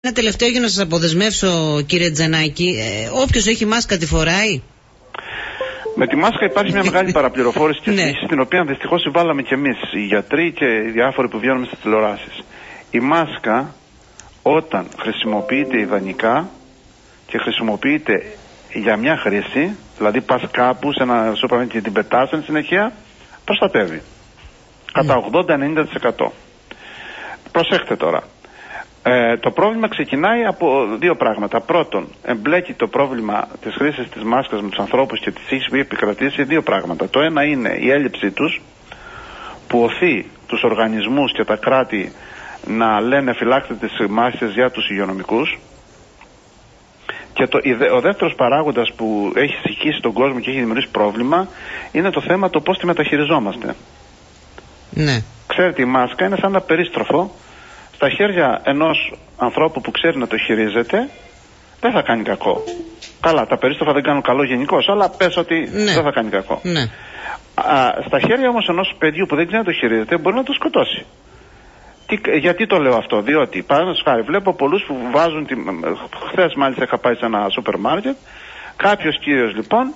Ένα τελευταίο για να σας αποδεσμεύσω, κύριε Τζανάκη. Όποιος έχει μάσκα τη φοράει. Με τη μάσκα υπάρχει μια μεγάλη παραπληροφόρηση και συζήτηση, την οποία δυστυχώς συμβάλαμε κι εμείς, οι γιατροί και οι διάφοροι που βγαίνουμε στις τηλεοράσεις. Η μάσκα, όταν χρησιμοποιείται ιδανικά και χρησιμοποιείται για μια χρήση, δηλαδή πας κάπου σε ένα σούπερ μάρκετ και την πετάς εν συνεχεία, προστατεύει. Κατά 80-90%. Προσέχτε τώρα. Το πρόβλημα ξεκινάει από δύο πράγματα. Πρώτον, εμπλέκει το πρόβλημα της χρήσης της μάσκας με τους ανθρώπους και της έχει επικρατήσει δύο πράγματα. Το ένα είναι η έλλειψή τους, που οθεί τους οργανισμούς και τα κράτη να λένε φυλάξτε τις μάσκες για τους υγειονομικούς. Και ο δεύτερος παράγοντας που έχει συγχύσει τον κόσμο και έχει δημιουργήσει πρόβλημα είναι το θέμα το πώς τη μεταχειριζόμαστε. Ναι. Ξέρετε, η μάσκα είναι σαν ένα περίστροφο. Στα χέρια ενός ανθρώπου που ξέρει να το χειρίζεται, δεν θα κάνει κακό. Καλά, τα περίστροφα δεν κάνουν καλό γενικώς, αλλά πες ότι δεν θα κάνει κακό. Ναι. Στα χέρια όμως ενός παιδιού που δεν ξέρει να το χειρίζεται, μπορεί να το σκοτώσει. Γιατί το λέω αυτό? Διότι, παραδείγματος χάρη, βλέπω πολλούς που βάζουν. Χθες μάλιστα είχα πάει σε ένα σούπερ μάρκετ. Κάποιος κύριος λοιπόν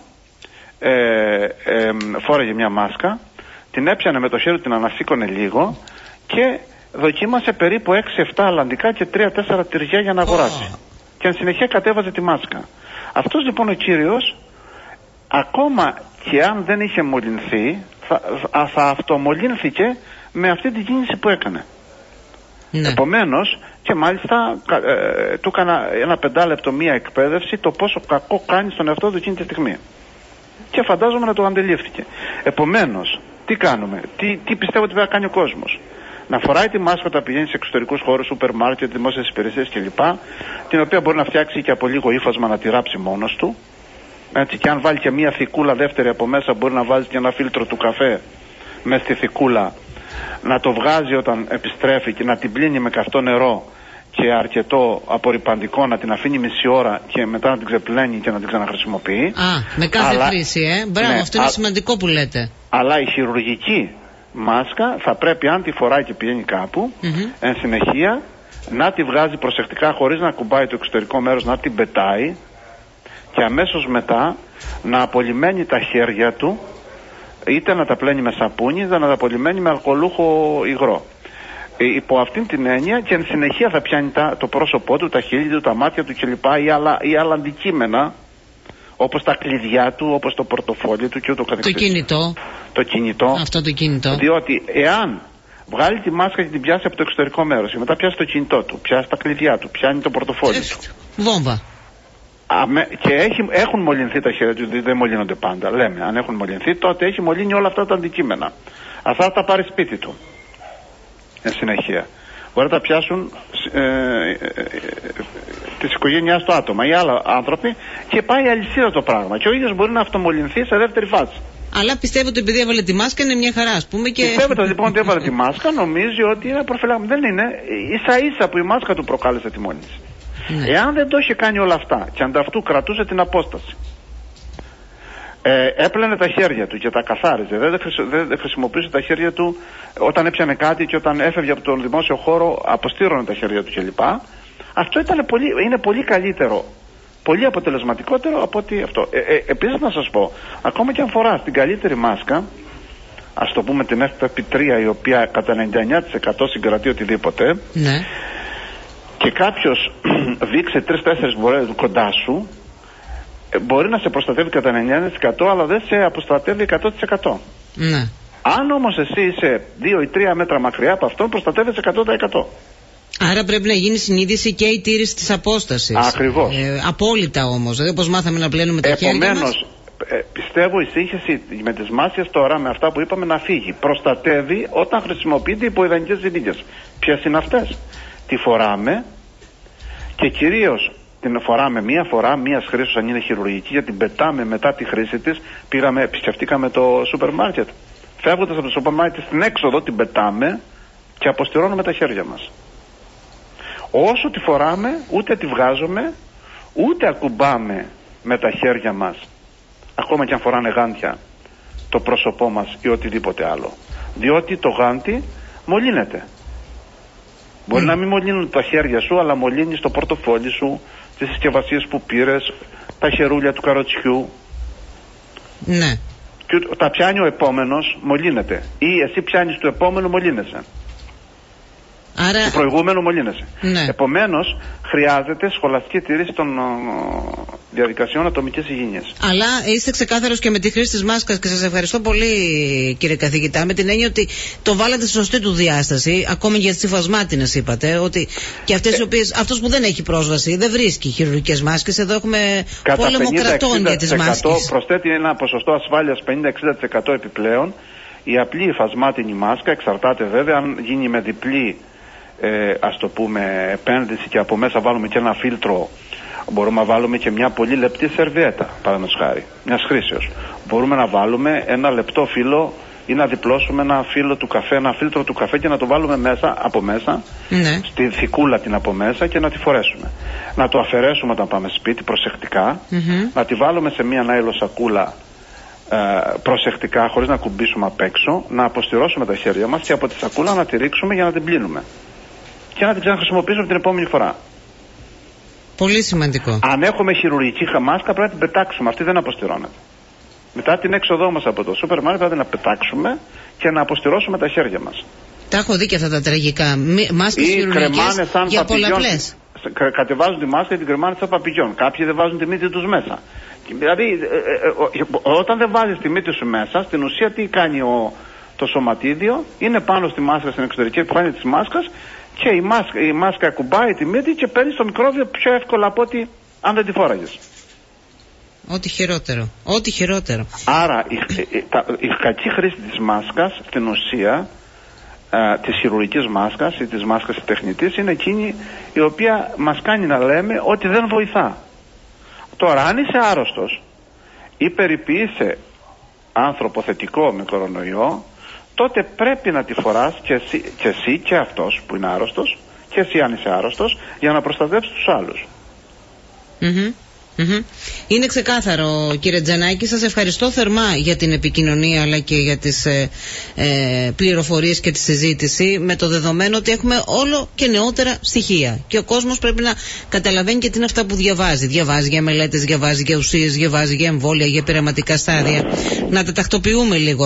φόραγε μια μάσκα, την έπιανε με το χέρι, την ανασήκωνε λίγο και δοκίμασε περίπου 6-7 αλλαντικά και 3-4 τυριά για να αγοράσει. Και εν συνεχεία κατέβαζε τη μάσκα. Αυτός λοιπόν ο κύριος, ακόμα και αν δεν είχε μολυνθεί, θα αυτομολύνθηκε με αυτή την κίνηση που έκανε. Ναι. Επομένως, και μάλιστα του έκανα ένα 5 λεπτό μία εκπαίδευση το πόσο κακό κάνει στον εαυτό του εκείνη τη στιγμή. Και φαντάζομαι να το αντιλήφθηκε. Επομένως, τι κάνουμε, τι πιστεύω ότι πρέπει να κάνει ο κόσμος? Να φοράει τη μάσκα όταν πηγαίνει σε εξωτερικούς χώρους, σούπερ μάρκετ, δημόσιες υπηρεσίες κλπ. Την οποία μπορεί να φτιάξει και από λίγο ύφασμα να τη ράψει μόνος του. Έτσι, και αν βάλει και μία θικούλα δεύτερη από μέσα, μπορεί να βάζει και ένα φίλτρο του καφέ μέσα στη θικούλα, να το βγάζει όταν επιστρέφει και να την πλύνει με καυτό νερό και αρκετό απορρυπαντικό, να την αφήνει μισή ώρα και μετά να την ξεπλένει και να την ξαναχρησιμοποιεί. Με κάθε χρήση, Μπράβο, ναι, αυτό είναι σημαντικό που λέτε. Αλλά η χειρουργική μάσκα θα πρέπει, αν τη φοράει και πηγαίνει κάπου, εν συνεχεία να τη βγάζει προσεκτικά χωρίς να κουμπάει το εξωτερικό μέρος, να την πετάει και αμέσως μετά να απολυμμένει τα χέρια του, είτε να τα πλένει με σαπούνι είτε να τα απολυμμένει με αλκοολούχο υγρό. Υπό αυτήν την έννοια, και εν συνεχεία θα πιάνει το πρόσωπό του, τα χείλη του, τα μάτια του κλπ. Ή άλλα αντικείμενα, όπως τα κλειδιά του, όπως το πορτοφόλι του και ούτω καθεξής. Το κινητό. Αυτό το κινητό. Διότι εάν βγάλει τη μάσκα και την πιάσει από το εξωτερικό μέρος και μετά πιάσει το κινητό του, πιάσει τα κλειδιά του, πιάνει το πορτοφόλι του. Βόμβα. Και έχουν μολυνθεί τα χέρια του, δεν μολύνονται πάντα. Λέμε, αν έχουν μολυνθεί, τότε έχει μολύνει όλα αυτά τα αντικείμενα. Αυτά θα τα πάρει σπίτι του. Εν συνεχεία. Μπορεί να τα πιάσουν της οικογένειάς του άτομα ή άλλοι άνθρωποι και πάει αλυσίδα το πράγμα. Και ο ίδιος μπορεί να αυτομολυνθεί σε δεύτερη φάση. Αλλά πιστεύω ότι επειδή έβαλε τη μάσκα είναι μια χαρά, ας πούμε. Πιστεύετε λοιπόν ότι έβαλε τη μάσκα, νομίζει ότι είναι προφυλάκτη. Δεν είναι. Ίσα-ίσα που η μάσκα του προκάλεσε τη μόλυνση. Ναι. Εάν δεν το είχε κάνει όλα αυτά και ανταυτού κρατούσε την απόσταση, έπλαινε τα χέρια του και τα καθάριζε, δεν χρησιμοποιούσε τα χέρια του όταν έπιανε κάτι και όταν έφευγε από τον δημόσιο χώρο, αποστήρωνε τα χέρια του κλπ. Αυτό είναι πολύ καλύτερο, πολύ αποτελεσματικότερο από ότι αυτό. Επίσης να σας πω, ακόμα και αν φοράς την καλύτερη μάσκα, ας το πούμε την FFP3, η οποία κατά 99% συγκρατεί οτιδήποτε, ναι, και κάποιος δείξει 3-4 μπορές κοντά σου, μπορεί να σε προστατεύει κατά 99%, αλλά δεν σε αποστατεύει 100%. Ναι. Αν όμως εσύ είσαι 2 ή 3 μέτρα μακριά από αυτόν, προστατεύεσαι 100%. Άρα πρέπει να γίνει συνείδηση και η τήρηση της απόστασης. Ακριβώς. Απόλυτα όμως, δηλαδή όπως μάθαμε να πλένουμε τα χέρια μας. Επομένως, πιστεύω η σύγχυση με τις μάσκες τώρα, με αυτά που είπαμε, να φύγει. Προστατεύει όταν χρησιμοποιείται υπό ιδανικές συνθήκες. Ποιες είναι αυτές? Τη φοράμε και κυρίως την φοράμε μία φορά, μίας χρήσης αν είναι χειρουργική, γιατί την πετάμε μετά τη χρήση της. Επισκεφτήκαμε το σούπερ μάρκετ. Φεύγοντας από το σούπερ μάρκετ στην έξοδο την πετάμε και αποστηρώνουμε τα χέρια μας. Όσο τη φοράμε, ούτε τη βγάζουμε, ούτε ακουμπάμε με τα χέρια μας, ακόμα και αν φοράνε γάντια, το πρόσωπό μας ή οτιδήποτε άλλο. Διότι το γάντι μολύνεται. Μπορεί να μην μολύνουν τα χέρια σου, αλλά μολύνει το πορτοφόλι σου, τις συσκευασίες που πήρες, τα χερούλια του καροτσιού. Ναι. Και τα πιάνει ο επόμενος, μολύνεται. Ή εσύ πιάνεις του επόμενου, μολύνεσαι. Άρα... του προηγούμενου μολύνεσαι. Ναι. Επομένως, χρειάζεται σχολαστική τήρηση των διαδικασιών ατομικής υγιεινής. Αλλά είστε ξεκάθαρος και με τη χρήση της μάσκας και σας ευχαριστώ πολύ, κύριε καθηγητά, με την έννοια ότι το βάλατε στη σωστή του διάσταση, ακόμη για τις υφασμάτινες είπατε, ότι και αυτές οι οποίες, αυτός που δεν έχει πρόσβαση δεν βρίσκει χειρουργικές μάσκες. Εδώ έχουμε πόλεμο κρατών για τις μάσκες. Προσθέτει ένα ποσοστό ασφάλειας 50-60% επιπλέον. Η απλή υφασμάτινη μάσκα εξαρτάται βέβαια αν γίνει με διπλή ας το πούμε επένδυση και από μέσα βάλουμε και ένα φίλτρο. Μπορούμε να βάλουμε και μια πολύ λεπτή σερβιέτα, παραδείγματος χάρη, μιας χρήσεως. Μπορούμε να βάλουμε ένα λεπτό φύλλο ή να διπλώσουμε ένα φύλλο του καφέ, ένα φίλτρο του καφέ και να το βάλουμε μέσα, από μέσα, ναι, στη θικούλα την από μέσα και να τη φορέσουμε. Να το αφαιρέσουμε όταν πάμε σπίτι προσεκτικά, να τη βάλουμε σε μια νάιλο σακούλα προσεκτικά, χωρίς να κουμπίσουμε απ' έξω, να αποστηρώσουμε τα χέρια μας και από τη σακούλα να τη ρίξουμε για να την πλύνουμε. Και να την ξαναχρησιμοποιήσουμε την επόμενη φορά. Πολύ σημαντικό. Αν έχουμε χειρουργική μάσκα, πρέπει να την πετάξουμε. Αυτή δεν αποστηρώνεται. Μετά την έξοδό μας από το σούπερ μάρκετ, πρέπει να πετάξουμε και να αποστηρώσουμε τα χέρια μας. Τα έχω δει και αυτά τα τραγικά. Μάσκες χειρουργικές για πολλαπλές. Κατεβάζουν τη μάσκα και την κρεμάνε σαν παπηγιόν. Κάποιοι δεν βάζουν τη μύτη τους μέσα. Δηλαδή, όταν δεν βάζεις τη μύτη σου μέσα, στην ουσία τι κάνει το σωματίδιο, είναι πάνω στη μάσκα, στην εξωτερική επιφάνεια της μάσκας. Και η μάσκα κουμπάει τη μύτη και παίρνει το μικρόβιο πιο εύκολα από ότι αν δεν τη φόραγες. Ό,τι χειρότερο. Ό,τι χειρότερο. Άρα η κακή χρήση της μάσκας στην ουσία της χειρουργικής μάσκας ή της μάσκας τεχνητής είναι εκείνη η οποία μας κάνει να λέμε ότι δεν βοηθά. Τώρα αν είσαι άρρωστος ή περιποιείσαι άνθρωπο θετικό με κορονοϊό, τότε πρέπει να τη φοράς και εσύ και αυτός που είναι άρρωστος και εσύ αν είσαι άρρωστος, για να προστατεύσεις τους άλλους. Είναι ξεκάθαρο, κύριε Τζανάκη. Σας ευχαριστώ θερμά για την επικοινωνία αλλά και για τις πληροφορίες και τη συζήτηση, με το δεδομένο ότι έχουμε όλο και νεότερα στοιχεία και ο κόσμος πρέπει να καταλαβαίνει και τι είναι αυτά που διαβάζει. Διαβάζει για μελέτες, διαβάζει για ουσίες, διαβάζει για εμβόλια, για πειραματικά στάδια. Να τα τακτοποιούμε λίγο